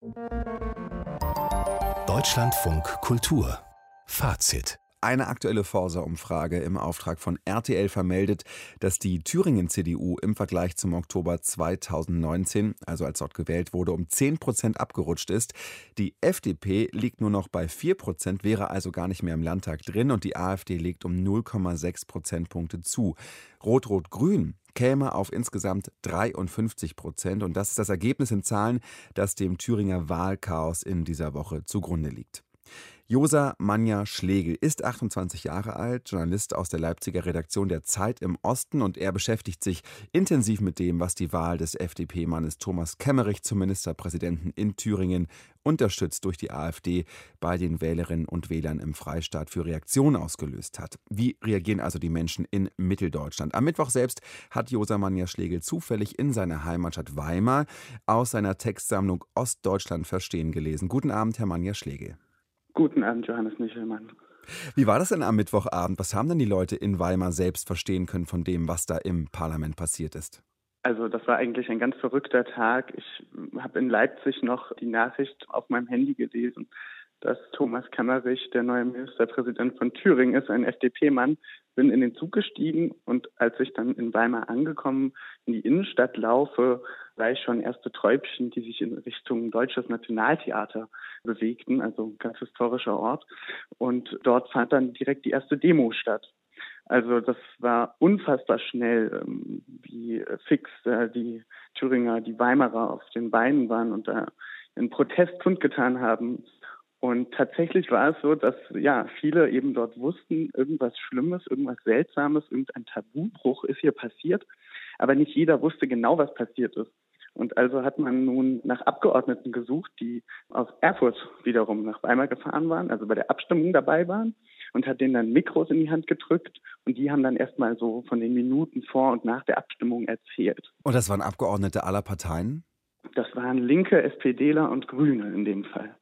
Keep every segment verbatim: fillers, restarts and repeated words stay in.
Deutschlandfunk Kultur Fazit. Eine aktuelle Forsa-Umfrage im Auftrag von R T L vermeldet, dass die Thüringen-C D U im Vergleich zum Oktober zweitausendneunzehn, also als dort gewählt wurde, um zehn Prozent abgerutscht ist. Die F D P liegt nur noch bei vier Prozent, wäre also gar nicht mehr im Landtag drin, und die AfD legt um null Komma sechs Prozentpunkte zu. Rot-Rot-Grün käme auf insgesamt dreiundfünfzig Prozent, und das ist das Ergebnis in Zahlen, das dem Thüringer Wahlchaos in dieser Woche zugrunde liegt. Josa Manja-Schlegel ist achtundzwanzig Jahre alt, Journalist aus der Leipziger Redaktion der Zeit im Osten, und er beschäftigt sich intensiv mit dem, was die Wahl des F D P-Mannes Thomas Kemmerich zum Ministerpräsidenten in Thüringen, unterstützt durch die AfD, bei den Wählerinnen und Wählern im Freistaat für Reaktion ausgelöst hat. Wie reagieren also die Menschen in Mitteldeutschland? Am Mittwoch selbst hat Josa Manja-Schlegel zufällig in seiner Heimatstadt Weimar aus seiner Textsammlung Ostdeutschland verstehen gelesen. Guten Abend, Herr Manja-Schlegel. Guten Abend, Johannes Nichelmann. Wie war das denn am Mittwochabend? Was haben denn die Leute in Weimar selbst verstehen können von dem, was da im Parlament passiert ist? Also das war eigentlich ein ganz verrückter Tag. Ich habe in Leipzig noch die Nachricht auf meinem Handy gelesen, dass Thomas Kemmerich der neue Ministerpräsident von Thüringen ist, ein F D P-Mann. Bin in den Zug gestiegen, und als ich dann in Weimar angekommen in die Innenstadt laufe, sah ich schon erste Träubchen, die sich in Richtung Deutsches Nationaltheater bewegten, also ein ganz historischer Ort. Und dort fand dann direkt die erste Demo statt. Also das war unfassbar schnell, wie fix die Thüringer, die Weimarer auf den Beinen waren und da einen Protest kundgetan haben. Und tatsächlich war es so, dass ja viele eben dort wussten, irgendwas Schlimmes, irgendwas Seltsames, irgendein Tabubruch ist hier passiert. Aber nicht jeder wusste genau, was passiert ist. Und also hat man nun nach Abgeordneten gesucht, die aus Erfurt wiederum nach Weimar gefahren waren, also bei der Abstimmung dabei waren, und hat denen dann Mikros in die Hand gedrückt. Und die haben dann erstmal so von den Minuten vor und nach der Abstimmung erzählt. Und das waren Abgeordnete aller Parteien? Das waren Linke, SPDler und Grüne in dem Fall.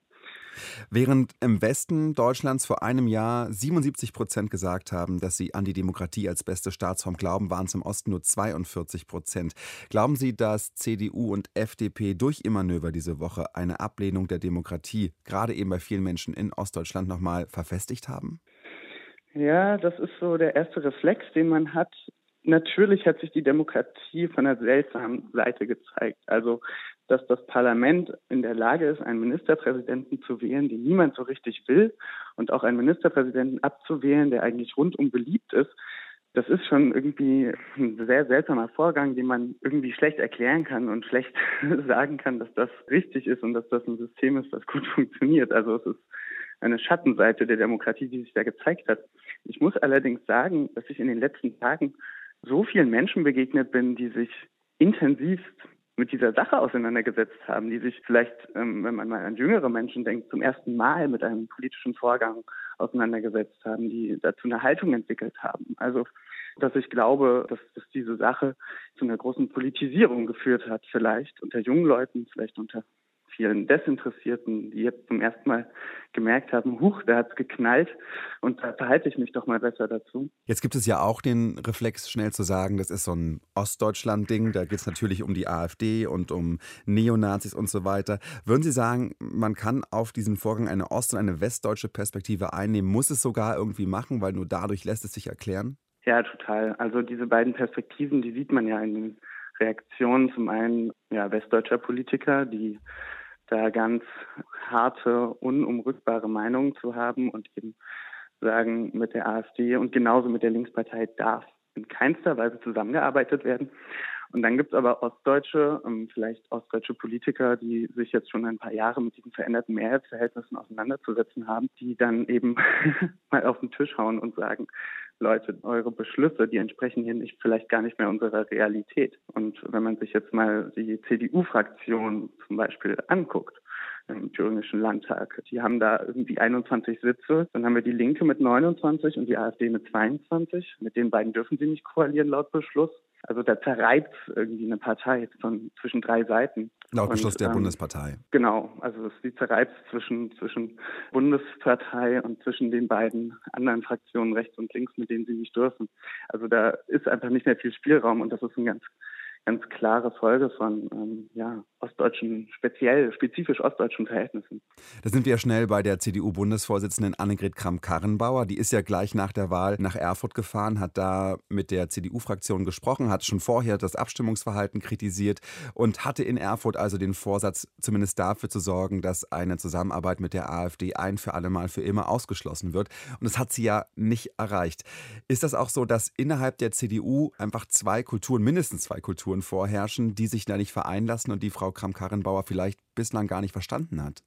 Während im Westen Deutschlands vor einem Jahr siebenundsiebzig Prozent gesagt haben, dass sie an die Demokratie als beste Staatsform glauben, waren es im Osten nur zweiundvierzig Prozent. Glauben Sie, dass C D U und F D P durch ihr Manöver diese Woche eine Ablehnung der Demokratie, gerade eben bei vielen Menschen in Ostdeutschland, nochmal verfestigt haben? Ja, das ist so der erste Reflex, den man hat. Natürlich hat sich die Demokratie von einer seltsamen Seite gezeigt. Also, dass das Parlament in der Lage ist, einen Ministerpräsidenten zu wählen, den niemand so richtig will, und auch einen Ministerpräsidenten abzuwählen, der eigentlich rundum beliebt ist. Das ist schon irgendwie ein sehr seltsamer Vorgang, den man irgendwie schlecht erklären kann und schlecht sagen kann, dass das richtig ist und dass das ein System ist, das gut funktioniert. Also es ist eine Schattenseite der Demokratie, die sich da gezeigt hat. Ich muss allerdings sagen, dass ich in den letzten Tagen so vielen Menschen begegnet bin, die sich intensiv mit dieser Sache auseinandergesetzt haben, die sich vielleicht, ähm, wenn man mal an jüngere Menschen denkt, zum ersten Mal mit einem politischen Vorgang auseinandergesetzt haben, die dazu eine Haltung entwickelt haben. Also, dass ich glaube, dass, dass diese Sache zu einer großen Politisierung geführt hat, vielleicht unter jungen Leuten, vielleicht unter vielen Desinteressierten, die jetzt zum ersten Mal gemerkt haben, huch, da hat's geknallt, und da verhalte ich mich doch mal besser dazu. Jetzt gibt es ja auch den Reflex, schnell zu sagen, das ist so ein Ostdeutschland-Ding, da geht es natürlich um die AfD und um Neonazis und so weiter. Würden Sie sagen, man kann auf diesen Vorgang eine ost- und eine westdeutsche Perspektive einnehmen, muss es sogar irgendwie machen, weil nur dadurch lässt es sich erklären? Ja, total. Also diese beiden Perspektiven, die sieht man ja in den Reaktionen. Zum einen ja westdeutscher Politiker, die da ganz harte, unumrückbare Meinungen zu haben und eben sagen, mit der AfD und genauso mit der Linkspartei darf in keinster Weise zusammengearbeitet werden. Und dann gibt es aber ostdeutsche, vielleicht ostdeutsche Politiker, die sich jetzt schon ein paar Jahre mit diesen veränderten Mehrheitsverhältnissen auseinanderzusetzen haben, die dann eben mal auf den Tisch hauen und sagen, Leute, eure Beschlüsse, die entsprechen hier nicht, vielleicht gar nicht mehr unserer Realität. Und wenn man sich jetzt mal die C D U-Fraktion zum Beispiel anguckt, im Thüringischen Landtag, die haben da irgendwie einundzwanzig Sitze, dann haben wir die Linke mit neunundzwanzig und die AfD mit zweiundzwanzig. Mit den beiden dürfen sie nicht koalieren laut Beschluss. Also da zerreibt irgendwie eine Partei von zwischen drei Seiten. Laut Beschluss und, der ähm, Bundespartei. Genau, also sie zerreibt zwischen zwischen Bundespartei und zwischen den beiden anderen Fraktionen rechts und links, mit denen sie nicht dürfen. Also da ist einfach nicht mehr viel Spielraum, und das ist eine ganz ganz klare Folge von ähm, ja ostdeutschen, speziell, spezifisch ostdeutschen Verhältnissen. Da sind wir schnell bei der C D U-Bundesvorsitzenden Annegret Kramp-Karrenbauer. Die ist ja gleich nach der Wahl nach Erfurt gefahren, hat da mit der C D U-Fraktion gesprochen, hat schon vorher das Abstimmungsverhalten kritisiert und hatte in Erfurt also den Vorsatz, zumindest dafür zu sorgen, dass eine Zusammenarbeit mit der AfD ein für alle Mal für immer ausgeschlossen wird. Und das hat sie ja nicht erreicht. Ist das auch so, dass innerhalb der C D U einfach zwei Kulturen, mindestens zwei Kulturen vorherrschen, die sich da nicht vereinlassen und die Frau Kramp-Karrenbauer vielleicht bislang gar nicht verstanden hat?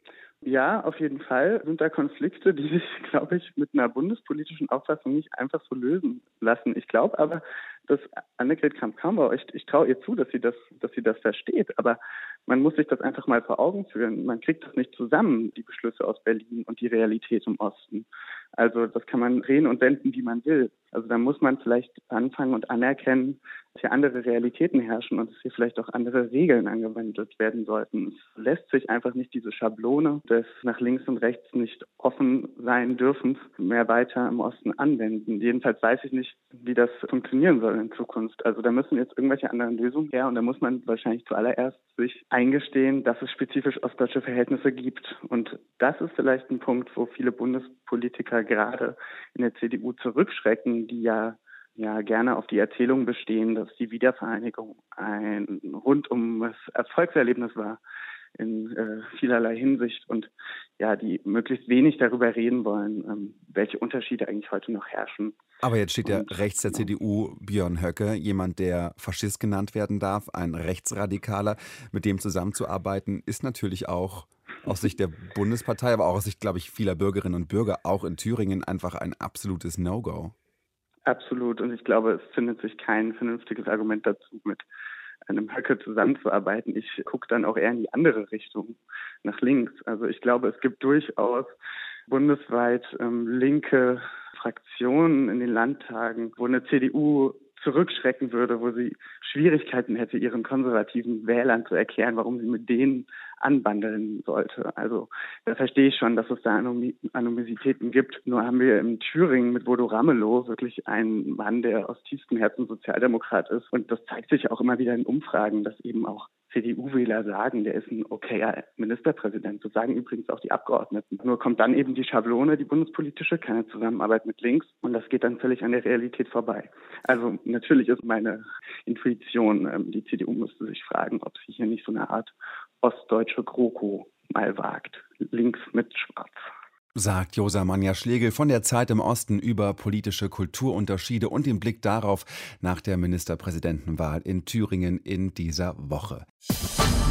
Ja, auf jeden Fall sind da Konflikte, die sich, glaube ich, mit einer bundespolitischen Auffassung nicht einfach so lösen lassen. Ich glaube aber, dass Annegret Kramp-Karrenbauer, ich, ich traue ihr zu, dass sie das, dass sie das versteht, aber man muss sich das einfach mal vor Augen führen. Man kriegt das nicht zusammen, die Beschlüsse aus Berlin und die Realität im Osten. Also das kann man drehen und wenden, wie man will. Also da muss man vielleicht anfangen und anerkennen, dass hier andere Realitäten herrschen und dass hier vielleicht auch andere Regeln angewendet werden sollten. Es lässt sich einfach nicht diese Schablone des nach links und rechts nicht offen sein dürfen mehr weiter im Osten anwenden. Jedenfalls weiß ich nicht, wie das funktionieren soll in Zukunft. Also da müssen jetzt irgendwelche anderen Lösungen her und da muss man wahrscheinlich zuallererst sich eingestehen, dass es spezifisch ostdeutsche Verhältnisse gibt. Und das ist vielleicht ein Punkt, wo viele Bundespolitiker gerade in der C D U zurückschrecken, die ja ja gerne auf die Erzählung bestehen, dass die Wiedervereinigung ein rundumes Erfolgserlebnis war in äh, vielerlei Hinsicht und ja, die möglichst wenig darüber reden wollen, ähm, welche Unterschiede eigentlich heute noch herrschen. Aber jetzt steht ja und, rechts der ja. C D U Björn Höcke, jemand, der Faschist genannt werden darf, ein Rechtsradikaler. Mit dem zusammenzuarbeiten ist natürlich auch aus Sicht der Bundespartei, aber auch aus Sicht, glaube ich, vieler Bürgerinnen und Bürger, auch in Thüringen, einfach ein absolutes No-Go. Absolut. Und ich glaube, es findet sich kein vernünftiges Argument dazu, mit einem Höcke zusammenzuarbeiten. Ich gucke dann auch eher in die andere Richtung, nach links. Also ich glaube, es gibt durchaus bundesweit ähm, linke Fraktionen in den Landtagen, wo eine C D U zurückschrecken würde, wo sie Schwierigkeiten hätte, ihren konservativen Wählern zu erklären, warum sie mit denen anbandeln sollte. Also da verstehe ich schon, dass es da Animositäten gibt. Nur haben wir in Thüringen mit Bodo Ramelow wirklich einen Mann, der aus tiefstem Herzen Sozialdemokrat ist. Und das zeigt sich auch immer wieder in Umfragen, dass eben auch C D U-Wähler sagen, der ist ein okayer Ministerpräsident. Das sagen übrigens auch die Abgeordneten. Nur kommt dann eben die Schablone, die bundespolitische, keine Zusammenarbeit mit links. Und das geht dann völlig an der Realität vorbei. Also natürlich ist meine Intuition, die C D U müsste sich fragen, ob sie hier nicht so eine Art ostdeutsche GroKo mal wagt. Links mit Schwarz. Sagt Josa Manja-Schlegel von der Zeit im Osten über politische Kulturunterschiede und den Blick darauf nach der Ministerpräsidentenwahl in Thüringen in dieser Woche.